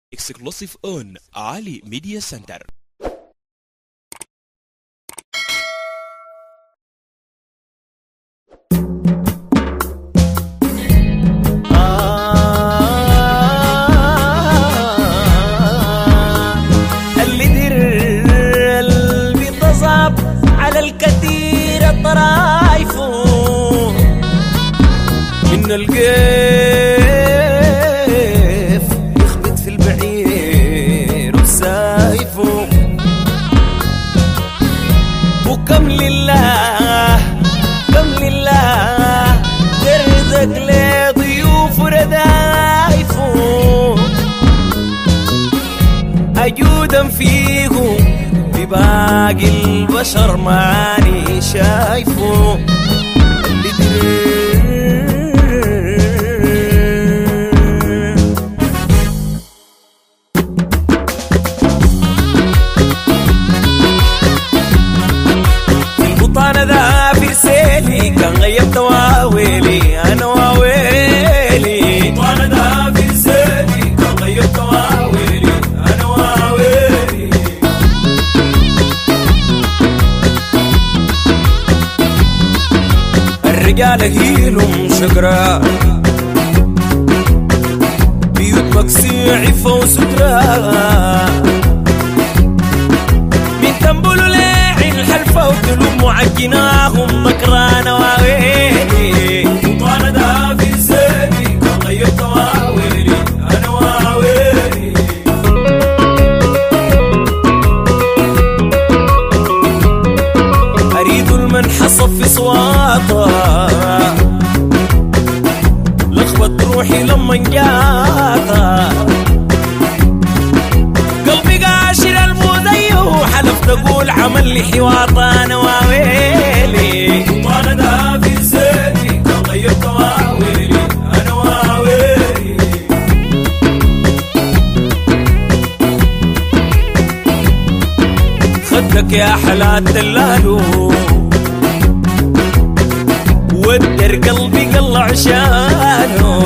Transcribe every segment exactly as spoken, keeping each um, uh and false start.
Exclusive on Ali Media Center. اللي دير قلبي تصعب على الكثير طرايفه من القيف يخبط في البعير وسايفه وكم لله كم لله ترزق لضيوف ردايفه أجودا فيهم بباقي البشر ماني شايفه اللي دير البطانة ذا في رسالي كان غيبت واويلي أنا واويلي البطانة ذا في رسالي كان غيبت واويلي أنا واويلي الرجال هيلهم شقرا بيوت مكسيع وسترا من تنبلوا لاعين الحلفة وقلوب معجناهم مكرانا واويلي وطانا دا في سيدي كان غيبت واويلي أنا واويلي أريد المنحصف في صواطا لخبط روحي لما انجاطا قلبي قاشر المذيه وحلفت اقول عمل لي حواطا انا واويلي وطانا دا في زيدي كان غيبت واويلي انا واويلي خدك يا حلال دلالو ودر قلبي قل عشانه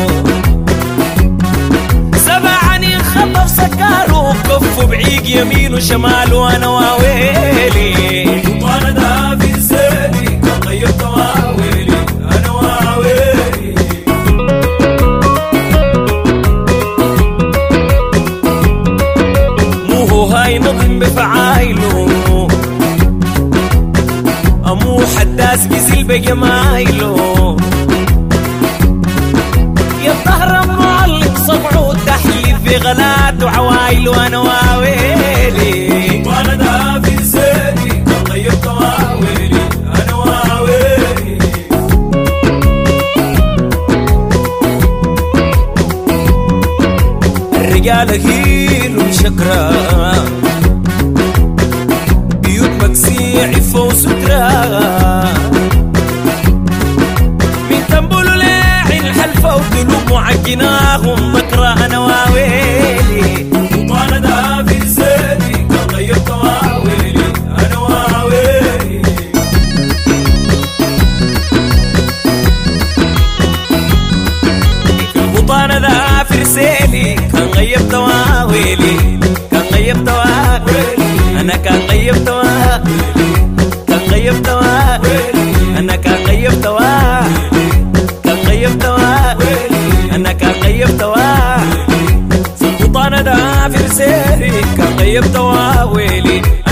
سبعني خطف سكاره كف بعيق يمين وشمال وانا واويلي وانا دا في زيدي كان غيبت واويلي انا واويلي مو هو هاي نظم بفعايله امو حداس بيزل بجمايله يا الظهر معلم صبعه تحلي في غلات وعوايل وانا واويلي وانا دا في زيدي كان غيبت واويلي انا واويلي الرجال هيل وشكرا بيوت مكسيع وسترا من تنبلوا لاعين الحلفة وقلوب معجناهم مكرا انا واويلي وطانا دا في زيدي كان غيبت واويلي انا واويلي البطانة ذا في رسالي كان غيبت واويلي كان غيبت واويلي انا كان غيبت واويلي كان غيبت واويلي انا كان غيبت واويلي كان غيبت واويلي انا كان غيبت واويلي في البطانة دا في رسالي كان غيبت واويلي